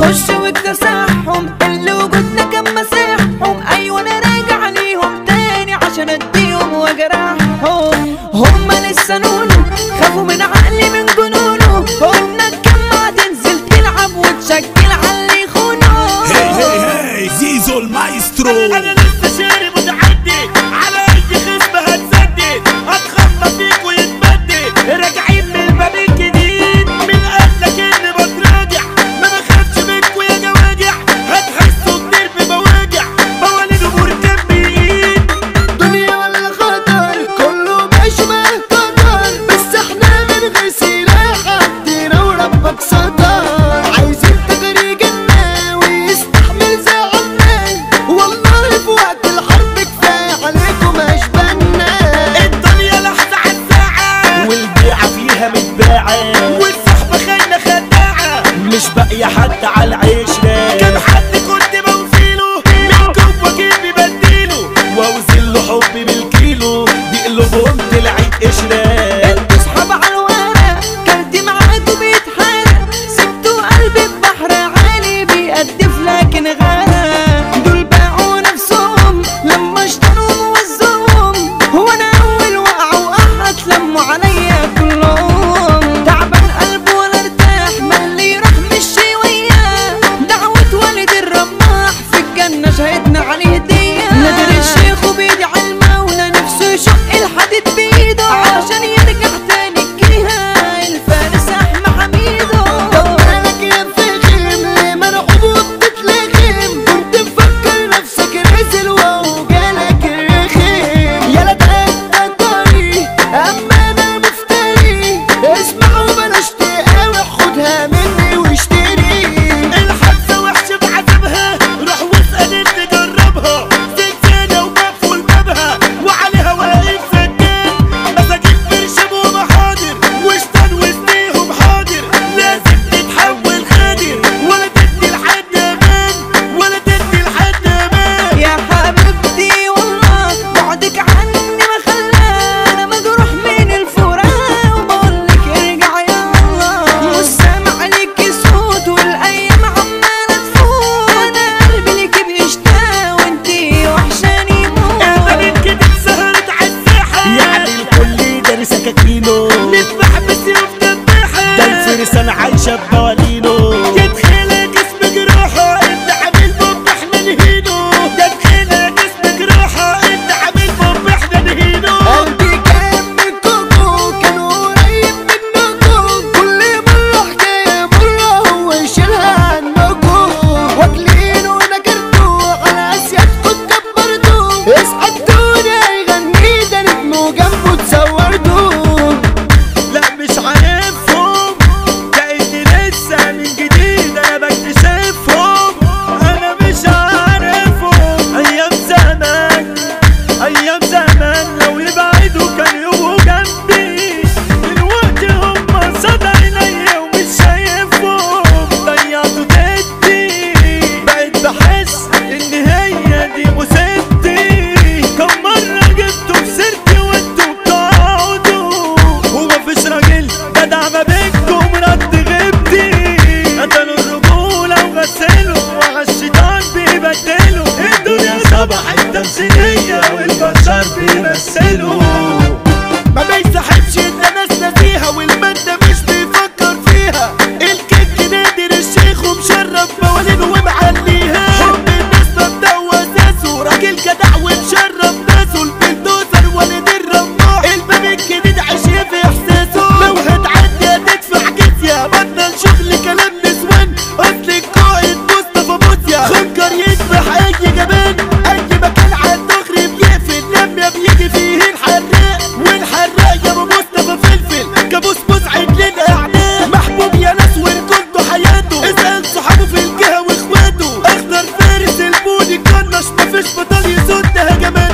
خش واكتسحهم اللي وجودنا كان مساحهم. ايوه انا راجع ليهم تاني عشان اديهم واجرحهم. هما لسه نونو خافوا من عقلي من جنونه. قلنا اتجمع تنزل تلعب وتشكل على اللي يخونه. هي زيزو المايسترو. انا لسه شاري متعدي على اي خصم هتسدد. هتخبط فيك ويتبدد. راجعين من الباب الجديد من قبلك اني بتراجع. ما بخافش منكوا يا جواجع. هتحسوا كتير بمواجع. مواليد ومركب بالايد. دنيا ولا خطر كله ماشي مهتدر. بس احنا من غير سلاح عدينا وربك ستار. عايزين تغريق النا ويستحمل زعلنا. والله في وقت الحرب كفايه عليكم اشبالنا. الدنيا لحظة عالساعة والبيعة فيها متباعة. والصحبة خاينة خداعة مش باقية حد على العشرة. كم حد كنت بوصيله من جوا جيبي بديله. واوزن له حبي بالكيلو بقلوبهم طلعت قشرة. انتوا صحاب على الورق كارتي معاكوا بيتحرق. سبتوا قلبي في بحر عالي بيقدف لكن غرق. دول باعوا نفسهم لما اشتروا موزهم. هو انا اول وقع وقعت لموا عليا كلهم. تعبان قلبه ولا ارتاح ما اللي راح مشي وياه. دعوة والد الرماح في الجنة شهدنا عليه هدية. نادر الشيخ وبيدعي المولى نفسه يشق الحديد بايده عشان يرجع تاني الجهة الفارس احمى حميدو. طب مالك يا فخم ليه مرعوب وبتتلخم؟ كنت مفكر نفسك رزل وهو جالك الرخيم. يالا تقدر طريق اما انا مفتري. اسمع وبلاش تقاوح خدها مني واشتري. الحبسة وحشة بعذابها روح واسأل اللي جربها. سلسلة ومقفول بابها وعليها واقف سجاد. مساجين برشم ومحاضر واشتان وسطيهم حاضر. لازم تتحول خادر ولا تدي لحد امان. ولا تدي لحد امان. يا حبيبتي والله بعدك عني ما خلاني مجروح من الفراق. وبقولك ارجع يلا مش سامع ليكي صوت والايام عمالة تفوت. انا قلبي ليكي بيشتاق وانتي وحشاني موت. البنات كده سهرت عالساحة يعني الكل داري سكاكينه. نذبح بسيوف دباحة ده الفرسان عايشة بموالينه. يدخلها جسم جروحه انت عامل بوب احنا نهينه. يدخلها جسم جروحه انت عامل بوب احنا نهينه. قلبي كان من كوكو كان قريب منكو. كل مرة حكاية مرة هو يشيلها عنكو. واكلين ونكرتو على اسيادكو اتكبرتو. اسعدتوني هيغني ده نجم وجنبه تصورتو. لا مش عارفهم كأني لسه من جديد انا بكتشفهم. انا مش عارفهم. ايام زمان ايام زمان لو يبعدوا كان يبقوا جنبي. دلوقتي هم صدى عينيا ومش شايفهم. ضيعتوا جدي بقيت بحس ان هي دي مصيبتي. كم مرة جبتوا في سيرتي وانتوا بتقعدوا. ومفيش راجل جدع ما بينكم رد غيبتي. قتلوا الرجولة وغسلوا وعالشيطان بيبدلوا. الدنيا صبحت تمثيلية والبشر بيمثلوا. ما بيسحبش الا ناس ناسيها والمادة مش بيفكر فيها. الكيك نادر الشيخ ومشرف موالين ومعليها. حب الناس مبدأ واساسه راجل جدع ومشرف ناسه. البلدوزر والد الرماح الباب الجديد عايش في احساسه. لو هتعدي هتدفع جزية. بطل شغل كلام نسوان اصل القائد مصطفى موسيا. خنجر يذبح اي جبان. اي مكان عالدغري بيقفل لما بيجي فيه الحراق. والحراق يا ابو مصطفى فلفل كابوس مزعج للاعلام. محبوب يا ناس والكل حياته. اسأل صحابه في الجهة واخواته. اخضر فارس البوني كنش مفيش بطل يسد هجمات.